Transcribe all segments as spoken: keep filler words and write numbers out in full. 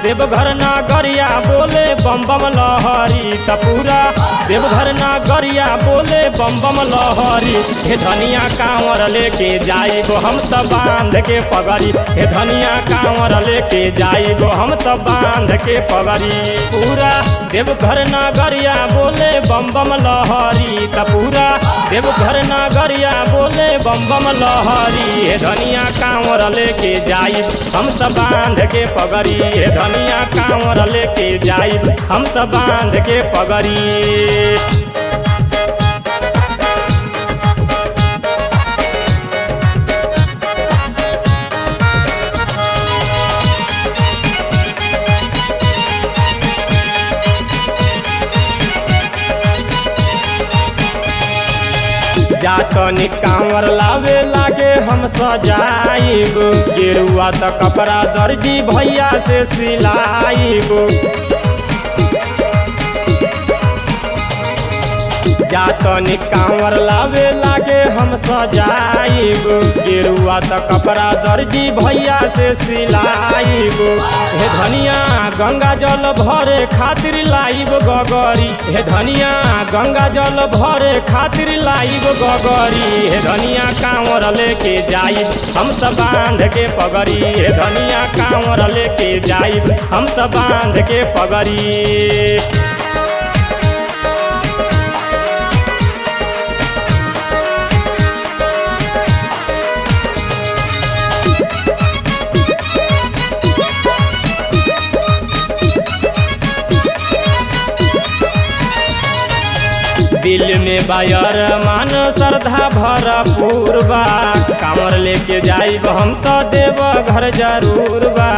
देवघर नगरिया बोले बम बम लहरी त पूरा देवघर नगरिया बोले बम बम लहरी। हे धनिया कांवर लेके जाइबो हम त बांध के पगड़ी, हे धनिया कांवर लेके जाइबो हम त बांध के पगड़ी। पूरा देवघर नगरिया बोले बम बम लहरी त पूरा देवघर नगरिया बोले बम बम लहरी। हे धनिया कांवर लेके जाइब हम त बांध के पगड़ी, हे धनिया कांवर लेके जाइब हम त बांध के पगड़ी। जातनी कांवर लावे लागे हम सजाइब, गेरुआ त कपड़ा दर्जी भैया से सिलाइब। जातनी कांवर लावे लागे हम सजाइब, गेरुआ त कपड़ा दर्जी भैया से सिलाइब। हे धनिया गंगा जल भरे खातिर लाइब गगरी, हे धनिया गंगा जल भरे खातिर लाइब गगरी। हे धनिया कांवर लेके जाइब हम त बांध के पगड़ी, हे धनिया कांवर लेके जाइब हम त बांध के पगड़ी। दिल में बायर मान श्रद्धा भरपूर बा, कांवर लेके जाइब हम त देव घर जरूर बा।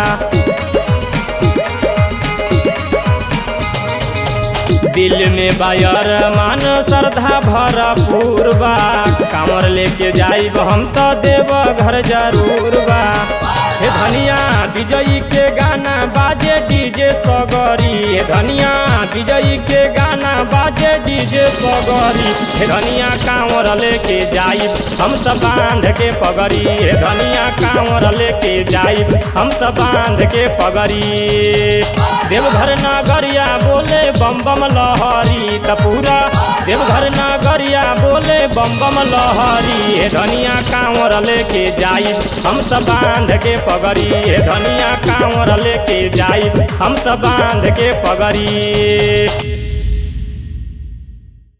दिल में बायर मान श्रद्धा भरपूर बा, कांवर लेके जाइब हम त देव घर जरूर बा। हे धनिया विजयी के गाना बाजे डीजे सगरी, हे धनिया विजयी के गाना बाजे डीजे सगरी। हे धनिया कांवर लेके जाइब हम त बांध के पगड़ी, हे धनिया कांवर लेके जाइब हम त बांध के पगड़ी। देवघर नगरिया बोले बम बम लहरी त पूरा देवघर नगरिया बोले बम बम लहरी। हे धनिया कांवर लेके जाइब हम त बांध के पगड़ी, हे धनिया कांवर लेके जाइब हम त बांध के पगड़ी।